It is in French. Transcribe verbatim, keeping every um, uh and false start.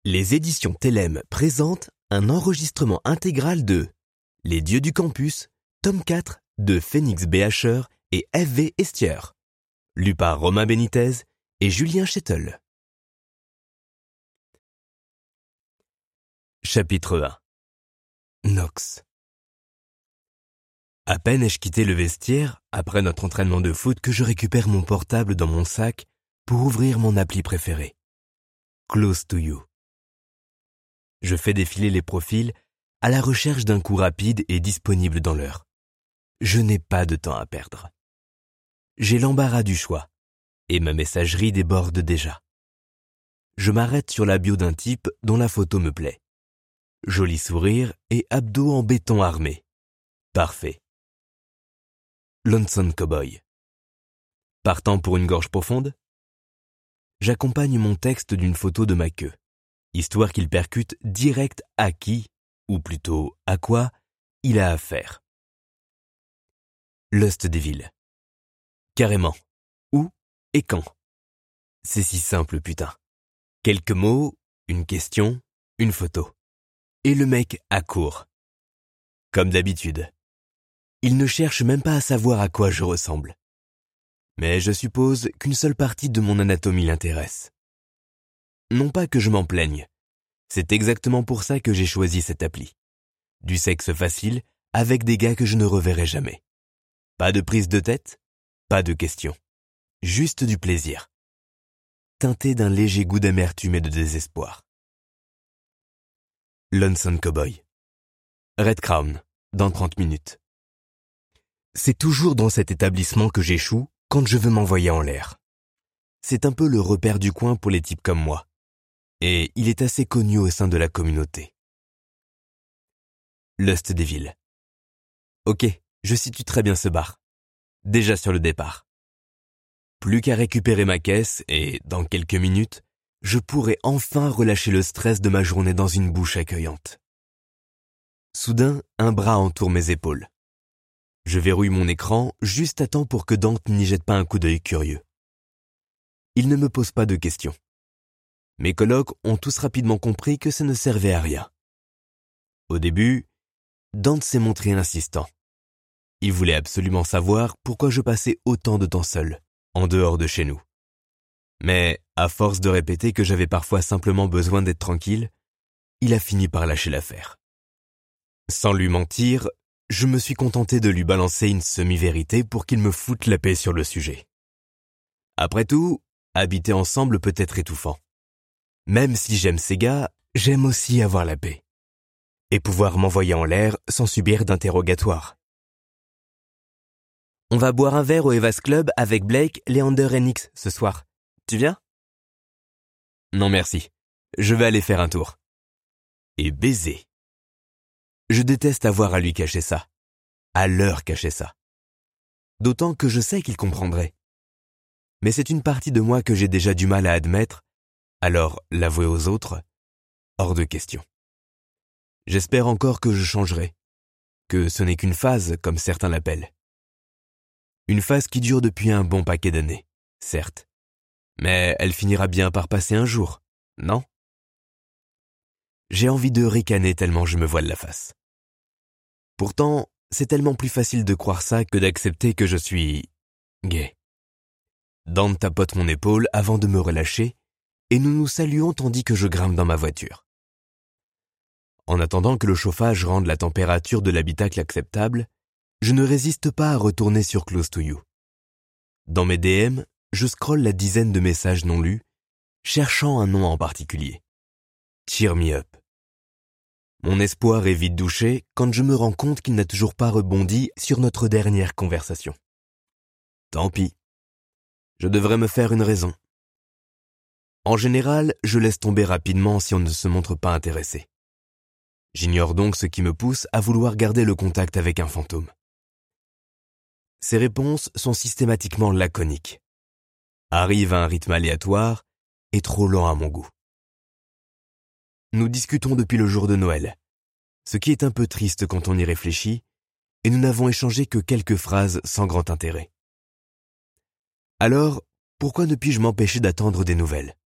Les éditions Télème présentent un enregistrement intégral de Les Dieux du Campus, tome quatre de Phoenix Beacher et F V Estière, lu par Romain Benitez et Julien Chettel. Chapitre un. Nox. À peine ai-je quitté le vestiaire, après notre entraînement de foot, que je récupère mon portable dans mon sac pour ouvrir mon appli préférée. Close to You. Je fais défiler les profils à la recherche d'un coup rapide et disponible dans l'heure. Je n'ai pas de temps à perdre. J'ai l'embarras du choix et ma messagerie déborde déjà. Je m'arrête sur la bio d'un type dont la photo me plaît. Joli sourire et abdos en béton armé. Parfait. Lonesome Cowboy. Partant pour une gorge profonde? J'accompagne mon texte d'une photo de ma queue, histoire qu'il percute direct à qui, ou plutôt à quoi, il a affaire. Lust Devil. Carrément. Où et quand? C'est si simple, putain. Quelques mots, une question, une photo. Et le mec accourt. Comme d'habitude. Il ne cherche même pas à savoir à quoi je ressemble. Mais je suppose qu'une seule partie de mon anatomie l'intéresse. Non pas que je m'en plaigne. C'est exactement pour ça que j'ai choisi cette appli. Du sexe facile, avec des gars que je ne reverrai jamais. Pas de prise de tête, pas de questions. Juste du plaisir. Teinté d'un léger goût d'amertume et de désespoir. Lonesome Cowboy. Red Crown, dans trente minutes. C'est toujours dans cet établissement que j'échoue quand je veux m'envoyer en l'air. C'est un peu le repère du coin pour les types comme moi. Et il est assez connu au sein de la communauté. Lust Devil. Ok, je situe très bien ce bar. Déjà sur le départ. Plus qu'à récupérer ma caisse et, dans quelques minutes, je pourrai enfin relâcher le stress de ma journée dans une bouche accueillante. Soudain, un bras entoure mes épaules. Je verrouille mon écran juste à temps pour que Dante n'y jette pas un coup d'œil curieux. Il ne me pose pas de questions. Mes colocs ont tous rapidement compris que ça ne servait à rien. Au début, Dante s'est montré insistant. Il voulait absolument savoir pourquoi je passais autant de temps seul, en dehors de chez nous. Mais, à force de répéter que j'avais parfois simplement besoin d'être tranquille, il a fini par lâcher l'affaire. Sans lui mentir, je me suis contenté de lui balancer une semi-vérité pour qu'il me foute la paix sur le sujet. Après tout, habiter ensemble peut être étouffant. Même si j'aime ces gars, j'aime aussi avoir la paix. Et pouvoir m'envoyer en l'air sans subir d'interrogatoire. On va boire un verre au Evas Club avec Blake, Leander et Nix ce soir. Tu viens? Non merci, je vais aller faire un tour. Et baiser. Je déteste avoir à lui cacher ça. À leur cacher ça. D'autant que je sais qu'il comprendrait. Mais c'est une partie de moi que j'ai déjà du mal à admettre, alors l'avouer aux autres, hors de question. J'espère encore que je changerai, que ce n'est qu'une phase comme certains l'appellent. Une phase qui dure depuis un bon paquet d'années, certes. Mais elle finira bien par passer un jour, non? J'ai envie de ricaner tellement je me voile la face. Pourtant, c'est tellement plus facile de croire ça que d'accepter que je suis gay. Dante tapote mon épaule avant de me relâcher et nous nous saluons tandis que je grimpe dans ma voiture. En attendant que le chauffage rende la température de l'habitacle acceptable, je ne résiste pas à retourner sur Close to You. Dans mes D M, je scrolle la dizaine de messages non lus, cherchant un nom en particulier. Cheer me up. Mon espoir est vite douché quand je me rends compte qu'il n'a toujours pas rebondi sur notre dernière conversation. Tant pis. Je devrais me faire une raison. En général, je laisse tomber rapidement si on ne se montre pas intéressé. J'ignore donc ce qui me pousse à vouloir garder le contact avec un fantôme. Ces réponses sont systématiquement laconiques. Arrivent à un rythme aléatoire et trop lent à mon goût. Nous discutons depuis le jour de Noël, ce qui est un peu triste quand on y réfléchit, et nous n'avons échangé que quelques phrases sans grand intérêt. Alors, pourquoi ne puis-je m'empêcher d'attendre des nouvelles?